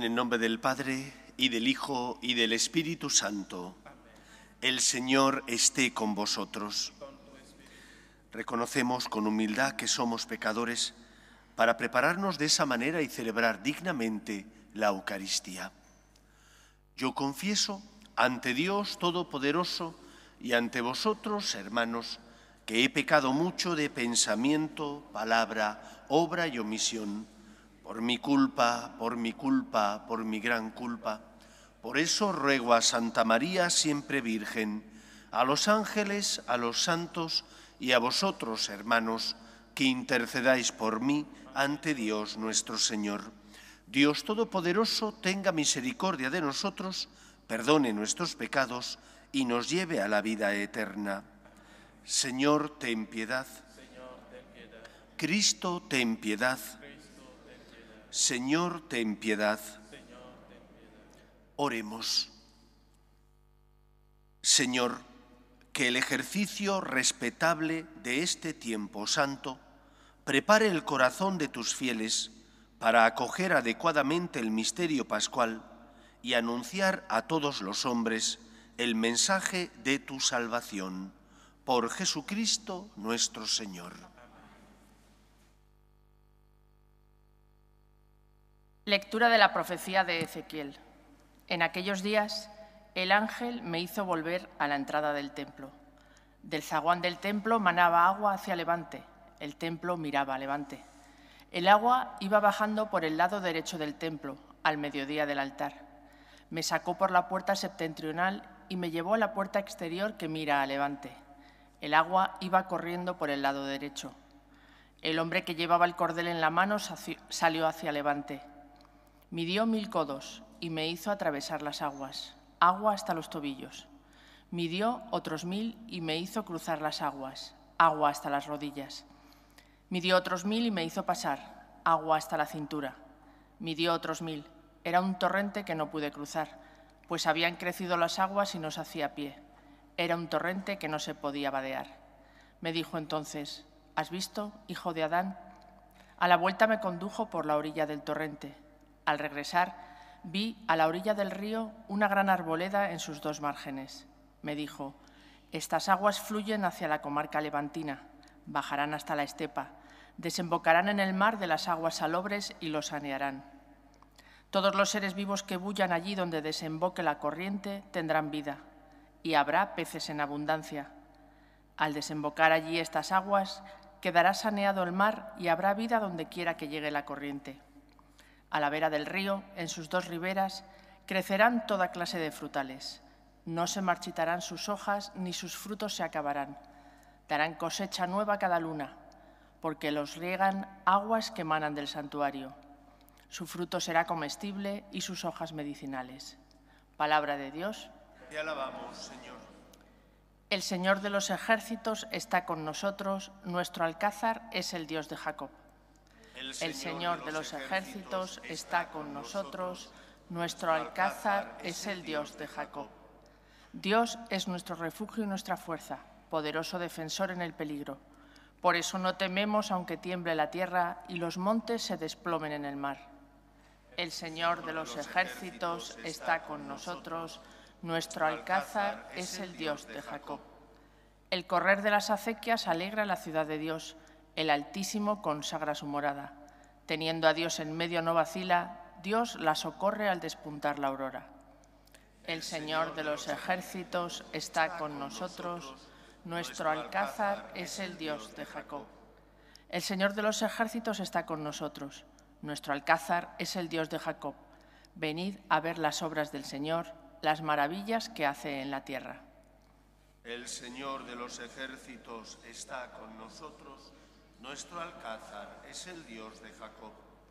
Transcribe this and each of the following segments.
En el nombre del Padre, y del Hijo, y del Espíritu Santo. El Señor esté con vosotros. Reconocemos con humildad que somos pecadores para prepararnos de esa manera y celebrar dignamente la Eucaristía. Yo confieso ante Dios Todopoderoso y ante vosotros, hermanos, que he pecado mucho de pensamiento, palabra, obra y omisión, por mi culpa, por mi gran culpa. Por eso ruego a Santa María, siempre Virgen, a los ángeles, a los santos y a vosotros, hermanos, que intercedáis por mí ante Dios nuestro Señor. Dios Todopoderoso tenga misericordia de nosotros, perdone nuestros pecados y nos lleve a la vida eterna. Señor, ten piedad. Cristo, ten piedad. Señor, ten piedad. Oremos. Señor, que el ejercicio respetable de este tiempo santo prepare el corazón de tus fieles para acoger adecuadamente el misterio pascual y anunciar a todos los hombres el mensaje de tu salvación. Por Jesucristo nuestro Señor. Lectura de la profecía de Ezequiel. En aquellos días, el ángel me hizo volver a la entrada del templo. Del zaguán del templo manaba agua hacia levante. El templo miraba a levante. El agua iba bajando por el lado derecho del templo, al mediodía del altar. Me sacó por la puerta septentrional y me llevó a la puerta exterior que mira a levante. El agua iba corriendo por el lado derecho. El hombre que llevaba el cordel en la mano salió hacia levante. Midió 1000 codos y me hizo atravesar las aguas, agua hasta los tobillos. Midió otros 1000 y me hizo cruzar las aguas, agua hasta las rodillas. Midió otros 1000 y me hizo pasar, agua hasta la cintura. Midió otros 1000. Era un torrente que no pude cruzar, pues habían crecido las aguas y no se hacía pie. Era un torrente que no se podía vadear. Me dijo entonces: ¿has visto, hijo de Adán? A la vuelta me condujo por la orilla del torrente. Al regresar, vi a la orilla del río una gran arboleda en sus dos márgenes. Me dijo: estas aguas fluyen hacia la comarca levantina, bajarán hasta la estepa, desembocarán en el mar de las aguas salobres y lo sanearán. Todos los seres vivos que bullan allí donde desemboque la corriente tendrán vida, y habrá peces en abundancia. Al desembocar allí estas aguas, quedará saneado el mar y habrá vida donde quiera que llegue la corriente. A la vera del río, en sus dos riberas, crecerán toda clase de frutales. No se marchitarán sus hojas ni sus frutos se acabarán. Darán cosecha nueva cada luna, porque los riegan aguas que emanan del santuario. Su fruto será comestible y sus hojas medicinales. Palabra de Dios. Te alabamos, Señor. El Señor de los ejércitos está con nosotros, nuestro alcázar es el Dios de Jacob. El Señor de los ejércitos está con nosotros, nuestro alcázar es el Dios de Jacob. Dios es nuestro refugio y nuestra fuerza, poderoso defensor en el peligro. Por eso no tememos aunque tiemble la tierra y los montes se desplomen en el mar. El Señor de los ejércitos está con nosotros, nuestro alcázar es el Dios de Jacob. El correr de las acequias alegra la ciudad de Dios, el Altísimo consagra su morada. Teniendo a Dios en medio no vacila, Dios la socorre al despuntar la aurora. El Señor de los ejércitos está con nosotros, nuestro alcázar es el Dios de Jacob. El Señor de los ejércitos está con nosotros, nuestro alcázar es el Dios de Jacob. Venid a ver las obras del Señor, las maravillas que hace en la tierra. El Señor de los ejércitos está con nosotros, nuestro alcázar es el Dios de Jacob.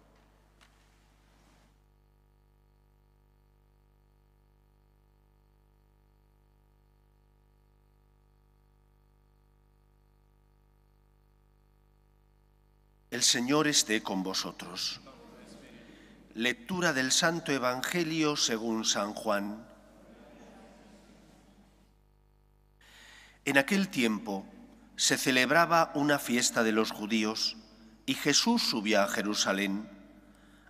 El Señor esté con vosotros. Lectura del Santo Evangelio según San Juan. En aquel tiempo se celebraba una fiesta de los judíos y Jesús subía a Jerusalén.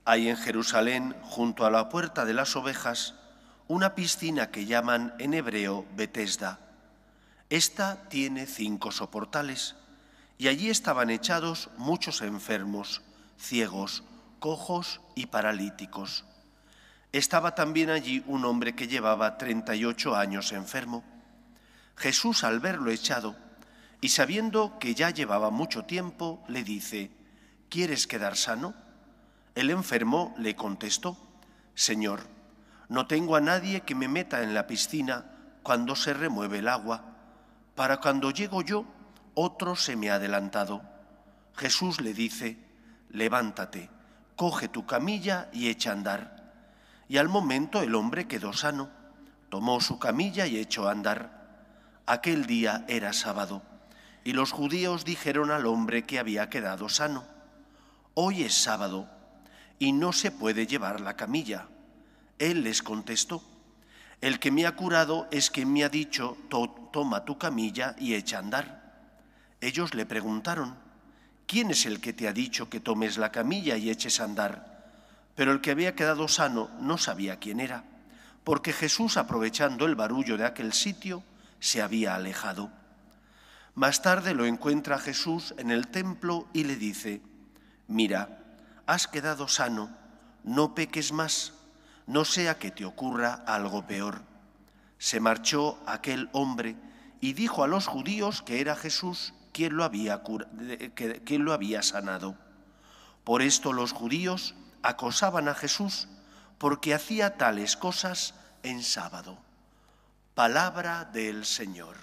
Hay en Jerusalén, junto a la puerta de las ovejas, una piscina que llaman en hebreo Betesda. Esta tiene 5 soportales, y allí estaban echados muchos enfermos, ciegos, cojos y paralíticos. Estaba también allí un hombre que llevaba 38 años enfermo. Jesús, al verlo echado, y sabiendo que ya llevaba mucho tiempo, le dice: ¿Quieres quedar sano? El enfermo le contestó: Señor, no tengo a nadie que me meta en la piscina cuando se remueve el agua. Para cuando llego yo, otro se me ha adelantado. Jesús le dice: levántate, coge tu camilla y echa a andar. Y al momento el hombre quedó sano, tomó su camilla y echó a andar. Aquel día era sábado, y los judíos dijeron al hombre que había quedado sano: hoy es sábado, y no se puede llevar la camilla. Él les contestó: el que me ha curado es quien me ha dicho, toma tu camilla y echa a andar. Ellos le preguntaron: ¿quién es el que te ha dicho que tomes la camilla y eches a andar? Pero el que había quedado sano no sabía quién era, porque Jesús, aprovechando el barullo de aquel sitio, se había alejado. Más tarde lo encuentra Jesús en el templo y le dice: mira, has quedado sano, no peques más, no sea que te ocurra algo peor. Se marchó aquel hombre y dijo a los judíos que era Jesús quien lo había sanado. Por esto los judíos acosaban a Jesús porque hacía tales cosas en sábado. Palabra del Señor.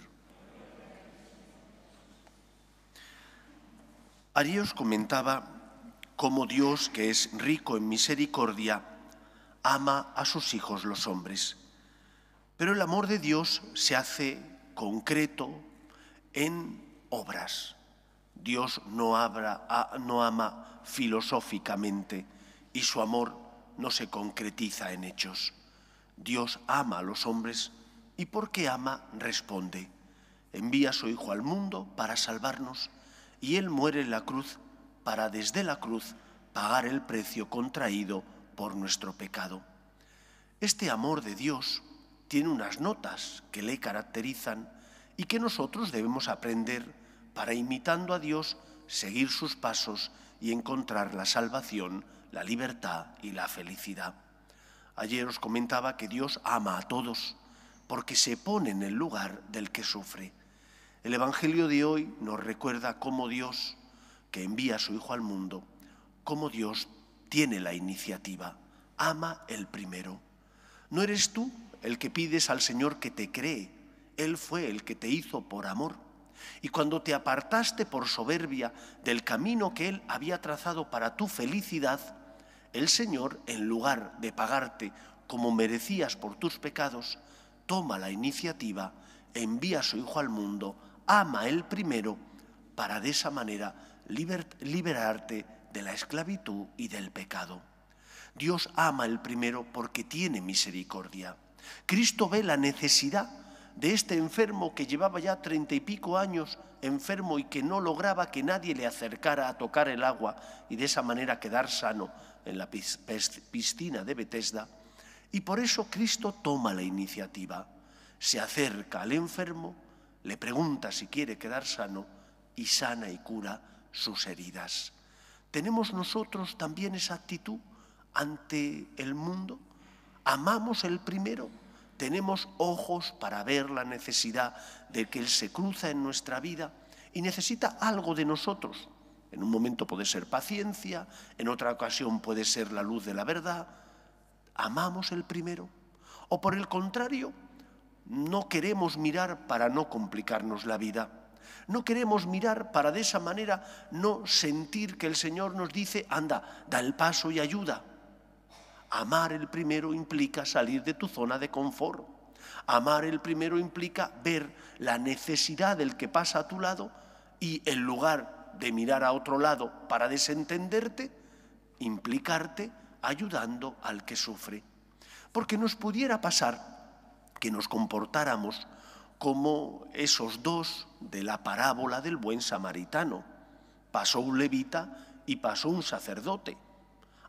Ayer os comentaba cómo Dios, que es rico en misericordia, ama a sus hijos los hombres. Pero el amor de Dios se hace concreto en obras. Dios no ama filosóficamente y su amor no se concretiza en hechos. Dios ama a los hombres y porque ama responde. Envía a su Hijo al mundo para salvarnos y Él muere en la cruz para desde la cruz pagar el precio contraído por nuestro pecado. Este amor de Dios tiene unas notas que le caracterizan y que nosotros debemos aprender para, imitando a Dios, seguir sus pasos y encontrar la salvación, la libertad y la felicidad. Ayer os comentaba que Dios ama a todos porque se pone en el lugar del que sufre. El Evangelio de hoy nos recuerda cómo Dios, que envía a su Hijo al mundo, cómo Dios tiene la iniciativa, ama el primero. No eres tú el que pides al Señor que te cree, Él fue el que te hizo por amor. Y cuando te apartaste por soberbia del camino que Él había trazado para tu felicidad, el Señor, en lugar de pagarte como merecías por tus pecados, toma la iniciativa, envía a su Hijo al mundo, ama el primero, para de esa manera liberarte de la esclavitud y del pecado. Dios ama el primero porque tiene misericordia. Cristo ve la necesidad de este enfermo que llevaba ya 30 y pico años enfermo y que no lograba que nadie le acercara a tocar el agua y de esa manera quedar sano en la piscina de Betesda. Y por eso Cristo toma la iniciativa, se acerca al enfermo, le pregunta si quiere quedar sano y sana y cura sus heridas. ¿Tenemos nosotros también esa actitud ante el mundo? ¿Amamos el primero? ¿Tenemos ojos para ver la necesidad de que Él se cruza en nuestra vida y necesita algo de nosotros? En un momento puede ser paciencia, en otra ocasión puede ser la luz de la verdad. ¿Amamos el primero? ¿O por el contrario, no queremos mirar para no complicarnos la vida? No queremos mirar para de esa manera no sentir que el Señor nos dice: anda, da el paso y ayuda. Amar el primero implica salir de tu zona de confort. Amar el primero implica ver la necesidad del que pasa a tu lado y, en lugar de mirar a otro lado para desentenderte, implicarte ayudando al que sufre. Porque nos pudiera pasar que nos comportáramos como esos dos de la parábola del buen samaritano. Pasó un levita y pasó un sacerdote.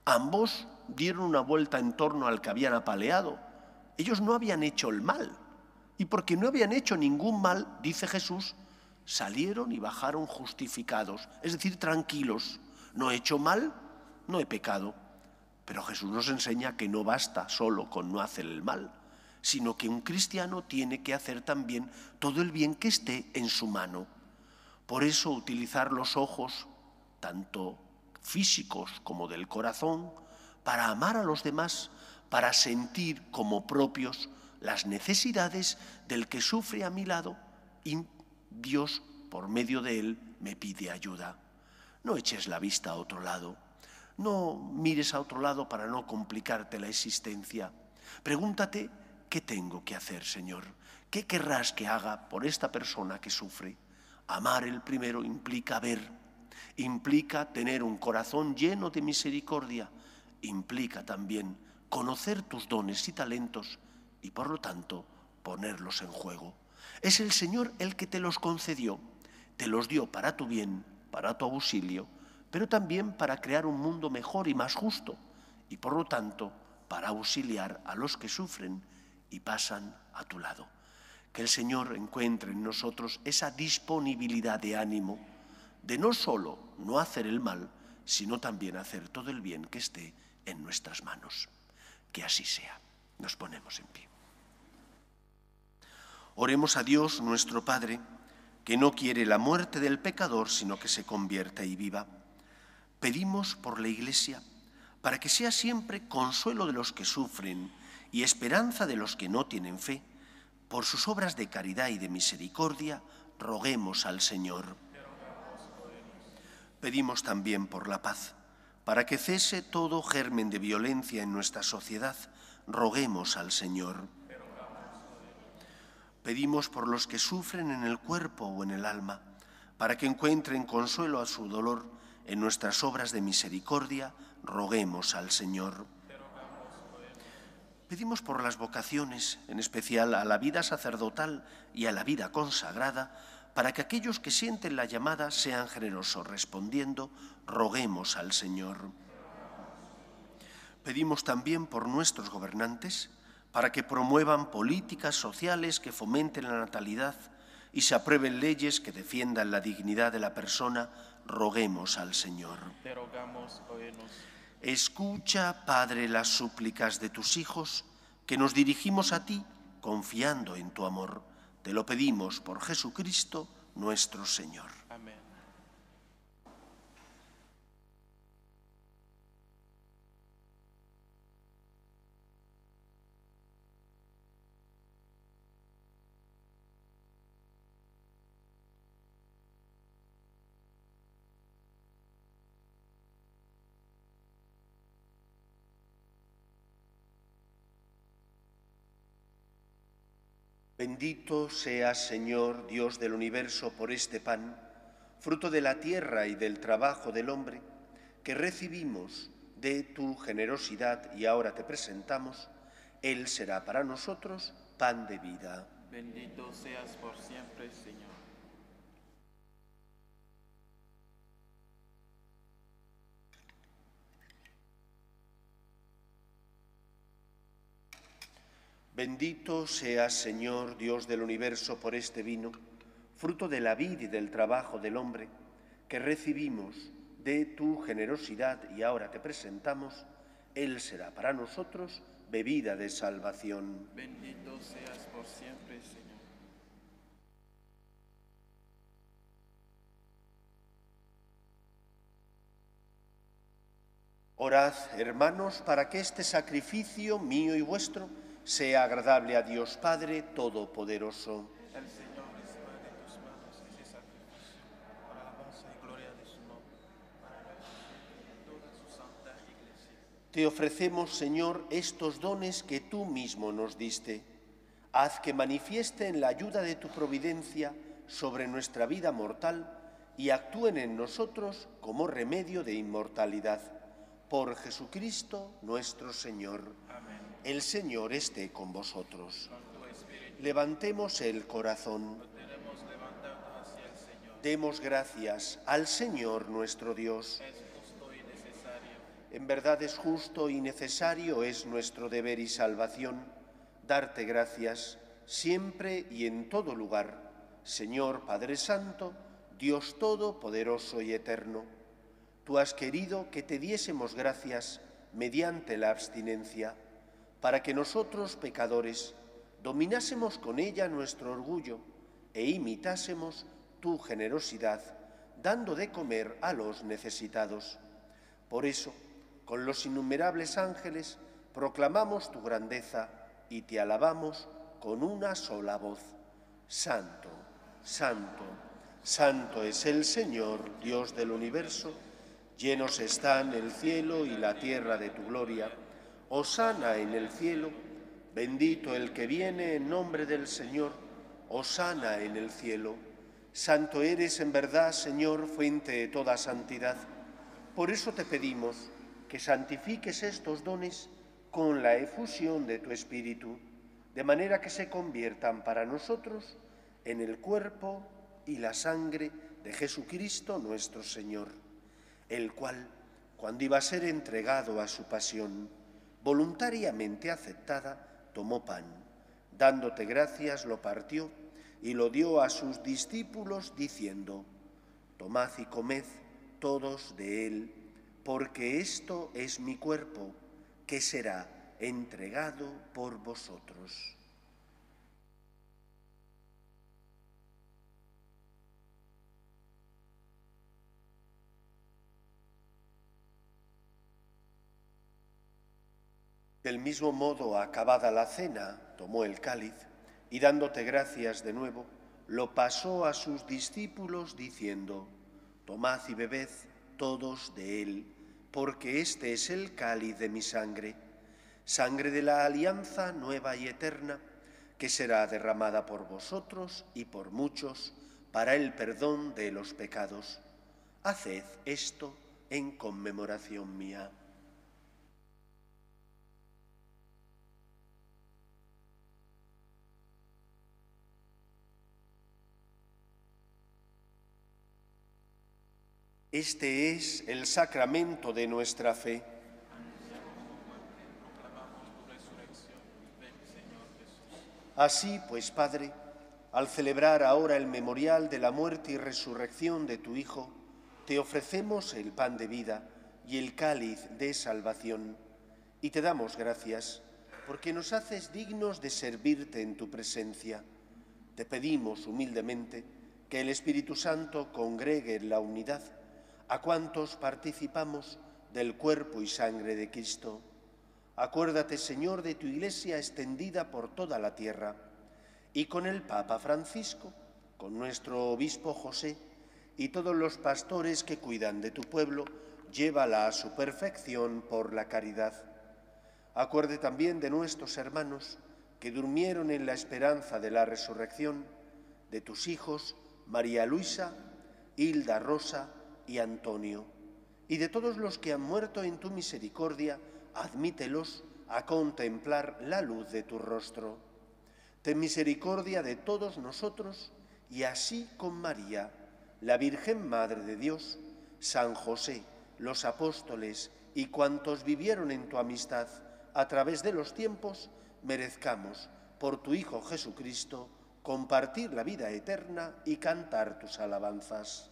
Ambos dieron una vuelta en torno al que habían apaleado. Ellos no habían hecho el mal. Y porque no habían hecho ningún mal, dice Jesús, salieron y bajaron justificados, es decir, tranquilos. No he hecho mal, no he pecado. Pero Jesús nos enseña que no basta solo con no hacer el mal, sino que un cristiano tiene que hacer también todo el bien que esté en su mano. Por eso utilizar los ojos, tanto físicos como del corazón, para amar a los demás, para sentir como propios las necesidades del que sufre a mi lado, y Dios, por medio de él, me pide ayuda. No eches la vista a otro lado, no mires a otro lado para no complicarte la existencia. Pregúntate, ¿qué tengo que hacer, Señor? ¿Qué querrás que haga por esta persona que sufre? Amar el primero implica ver, implica tener un corazón lleno de misericordia, implica también conocer tus dones y talentos y, por lo tanto, ponerlos en juego. Es el Señor el que te los concedió, te los dio para tu bien, para tu auxilio, pero también para crear un mundo mejor y más justo, y por lo tanto, para auxiliar a los que sufren y pasan a tu lado. Que el Señor encuentre en nosotros esa disponibilidad de ánimo de no solo no hacer el mal, sino también hacer todo el bien que esté en nuestras manos. Que así sea. Nos ponemos en pie. Oremos a Dios, nuestro Padre, que no quiere la muerte del pecador, sino que se convierta y viva. Pedimos por la Iglesia, para que sea siempre consuelo de los que sufren y esperanza de los que no tienen fe. Por sus obras de caridad y de misericordia, roguemos al Señor. Pedimos también por la paz, para que cese todo germen de violencia en nuestra sociedad, roguemos al Señor. Pedimos por los que sufren en el cuerpo o en el alma, para que encuentren consuelo a su dolor en nuestras obras de misericordia, roguemos al Señor. Pedimos por las vocaciones, en especial a la vida sacerdotal y a la vida consagrada, para que aquellos que sienten la llamada sean generosos respondiendo, roguemos al Señor. Pedimos también por nuestros gobernantes, para que promuevan políticas sociales que fomenten la natalidad y se aprueben leyes que defiendan la dignidad de la persona, roguemos al Señor. Te rogamos, óyenos. Escucha, Padre, las súplicas de tus hijos, que nos dirigimos a ti, confiando en tu amor. Te lo pedimos por Jesucristo, nuestro Señor. Amén. Bendito seas, Señor, Dios del universo, por este pan, fruto de la tierra y del trabajo del hombre, que recibimos de tu generosidad y ahora te presentamos. Él será para nosotros pan de vida. Bendito seas por siempre, Señor. Bendito seas, Señor, Dios del universo, por este vino, fruto de la vid y del trabajo del hombre, que recibimos de tu generosidad y ahora te presentamos. Él será para nosotros bebida de salvación. Bendito seas por siempre, Señor. Orad, hermanos, para que este sacrificio mío y vuestro sea agradable a Dios Padre Todopoderoso. El Señor reciba de tus manos ese sacrificio, para alabanza y gloria de su nombre, para la toda su santa Iglesia. Te ofrecemos, Señor, estos dones que tú mismo nos diste. Haz que manifiesten la ayuda de tu providencia sobre nuestra vida mortal y actúen en nosotros como remedio de inmortalidad. Por Jesucristo nuestro Señor. Amén. El Señor esté con vosotros. Con tu espíritu. Levantemos el corazón. Lo tenemos levantado hacia el Señor. Demos gracias al Señor nuestro Dios. Es justo y necesario. En verdad es justo y necesario, es nuestro deber y salvación, darte gracias siempre y en todo lugar, Señor Padre Santo, Dios Todopoderoso y Eterno. Tú has querido que te diésemos gracias mediante la abstinencia, para que nosotros, pecadores, dominásemos con ella nuestro orgullo e imitásemos tu generosidad, dando de comer a los necesitados. Por eso, con los innumerables ángeles, proclamamos tu grandeza y te alabamos con una sola voz. Santo, santo, santo es el Señor, Dios del universo. Llenos están el cielo y la tierra de tu gloria. Hosana en el cielo, bendito el que viene en nombre del Señor. Hosana en el cielo. Santo eres en verdad, Señor, fuente de toda santidad. Por eso te pedimos que santifiques estos dones con la efusión de tu Espíritu, de manera que se conviertan para nosotros en el cuerpo y la sangre de Jesucristo nuestro Señor, el cual, cuando iba a ser entregado a su pasión, voluntariamente aceptada, tomó pan, dándote gracias, lo partió y lo dio a sus discípulos, diciendo: tomad y comed todos de él, porque esto es mi cuerpo, que será entregado por vosotros. Del mismo modo, acabada la cena, tomó el cáliz y, dándote gracias de nuevo, lo pasó a sus discípulos, diciendo: tomad y bebed todos de él, porque este es el cáliz de mi sangre, sangre de la alianza nueva y eterna, que será derramada por vosotros y por muchos para el perdón de los pecados. Haced esto en conmemoración mía. Este es el sacramento de nuestra fe. Así pues, Padre, al celebrar ahora el memorial de la muerte y resurrección de tu Hijo, te ofrecemos el pan de vida y el cáliz de salvación, y te damos gracias porque nos haces dignos de servirte en tu presencia. Te pedimos humildemente que el Espíritu Santo congregue en la unidad a cuantos participamos del cuerpo y sangre de Cristo. Acuérdate, Señor, de tu Iglesia extendida por toda la tierra, y con el Papa Francisco, con nuestro obispo José y todos los pastores que cuidan de tu pueblo, llévala a su perfección por la caridad. Acuerde también de nuestros hermanos que durmieron en la esperanza de la resurrección, de tus hijos María Luisa, Hilda Rosa y Antonio, y de todos los que han muerto en tu misericordia, admítelos a contemplar la luz de tu rostro. Ten misericordia de todos nosotros, y así con María, la Virgen Madre de Dios, San José, los apóstoles y cuantos vivieron en tu amistad a través de los tiempos, merezcamos, por tu Hijo Jesucristo, compartir la vida eterna y cantar tus alabanzas.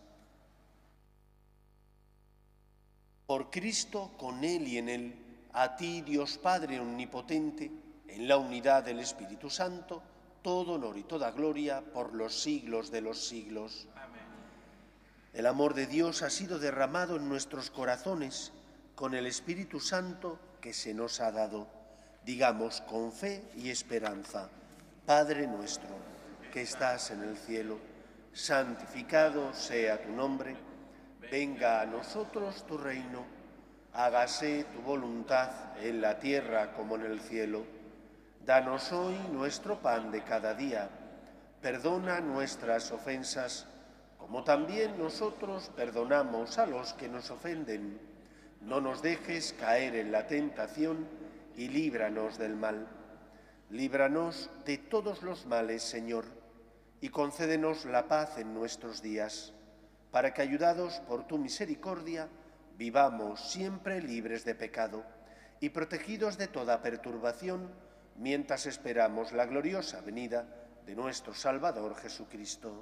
Por Cristo, con Él y en Él, a ti, Dios Padre omnipotente, en la unidad del Espíritu Santo, todo honor y toda gloria por los siglos de los siglos. Amén. El amor de Dios ha sido derramado en nuestros corazones con el Espíritu Santo que se nos ha dado. Digamos con fe y esperanza: Padre nuestro, que estás en el cielo, santificado sea tu nombre. Venga a nosotros tu reino, hágase tu voluntad en la tierra como en el cielo. Danos hoy nuestro pan de cada día. Perdona nuestras ofensas, como también nosotros perdonamos a los que nos ofenden. No nos dejes caer en la tentación y líbranos del mal. Líbranos de todos los males, Señor, y concédenos la paz en nuestros días, para que, ayudados por tu misericordia, vivamos siempre libres de pecado y protegidos de toda perturbación, mientras esperamos la gloriosa venida de nuestro Salvador Jesucristo.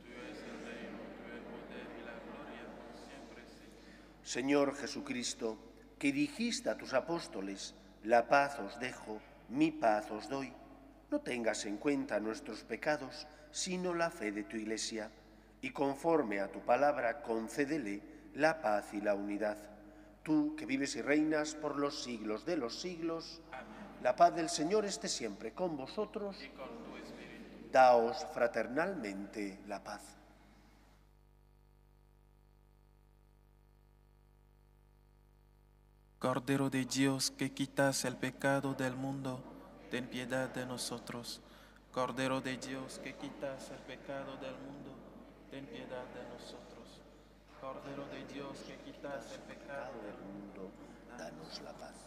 Señor Jesucristo, que dijiste a tus apóstoles, la paz os dejo, mi paz os doy, no tengas en cuenta nuestros pecados, sino la fe de tu Iglesia, y conforme a tu palabra concédele la paz y la unidad. Tú, que vives y reinas por los siglos de los siglos, la paz del Señor esté siempre con vosotros. Y con tu espíritu. Daos fraternalmente la paz. Cordero de Dios, que quitas el pecado del mundo, ten piedad de nosotros. Cordero de Dios, que quitas el pecado del mundo, ten piedad de nosotros. Cordero de Dios, que quitas el pecado del mundo, Danos la paz.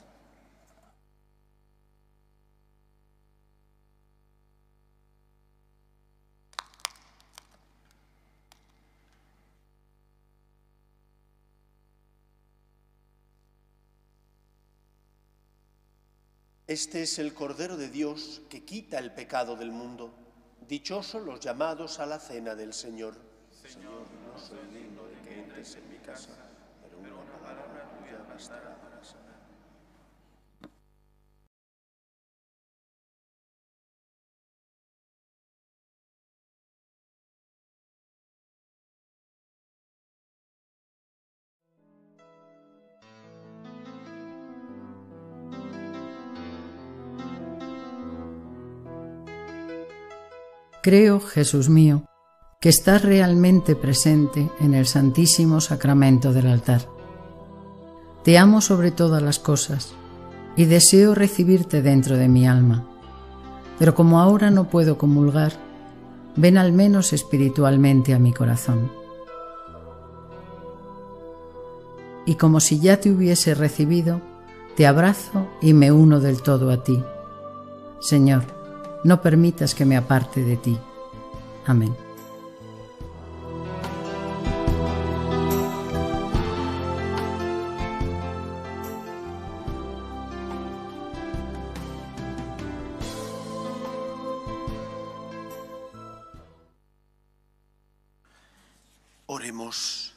Este es el Cordero de Dios que quita el pecado del mundo. Dichosos los llamados a la cena del Señor. Señor, no soy digno de que entres en mi casa, pero una palabra tuya bastará para sanar. Creo, Jesús mío, que estás realmente presente en el Santísimo Sacramento del altar. Te amo sobre todas las cosas y deseo recibirte dentro de mi alma. Pero como ahora no puedo comulgar, ven al menos espiritualmente a mi corazón. Y como si ya te hubiese recibido, te abrazo y me uno del todo a ti. Señor, no permitas que me aparte de ti. Amén. Oremos.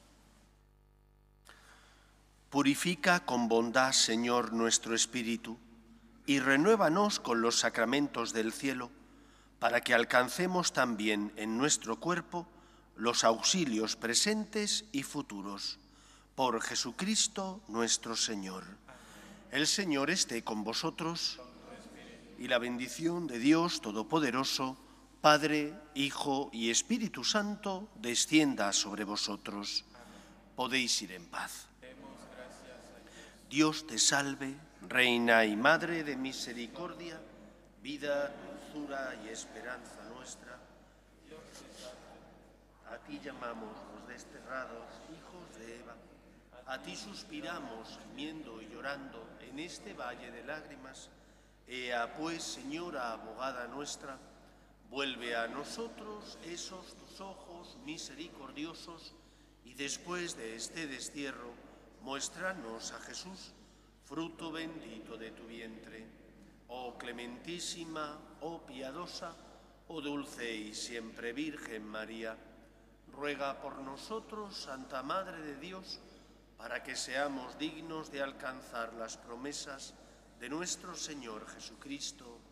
Purifica con bondad, Señor, nuestro espíritu, y renuévanos con los sacramentos del cielo, para que alcancemos también en nuestro cuerpo los auxilios presentes y futuros. Por Jesucristo nuestro Señor. El Señor esté con vosotros, y la bendición de Dios Todopoderoso, Padre, Hijo y Espíritu Santo, descienda sobre vosotros. Podéis ir en paz. Dios te salve, Reina y Madre de misericordia, vida, dulzura y esperanza nuestra. A ti llamamos los desterrados hijos de Eva. A ti suspiramos, gimiendo y llorando en este valle de lágrimas. Ea pues, Señora abogada nuestra, vuelve a nosotros esos tus ojos misericordiosos y después de este destierro, muéstranos a Jesús, fruto bendito de tu vientre. Oh clementísima, oh piadosa, oh dulce y siempre Virgen María, ruega por nosotros, Santa Madre de Dios, para que seamos dignos de alcanzar las promesas de nuestro Señor Jesucristo.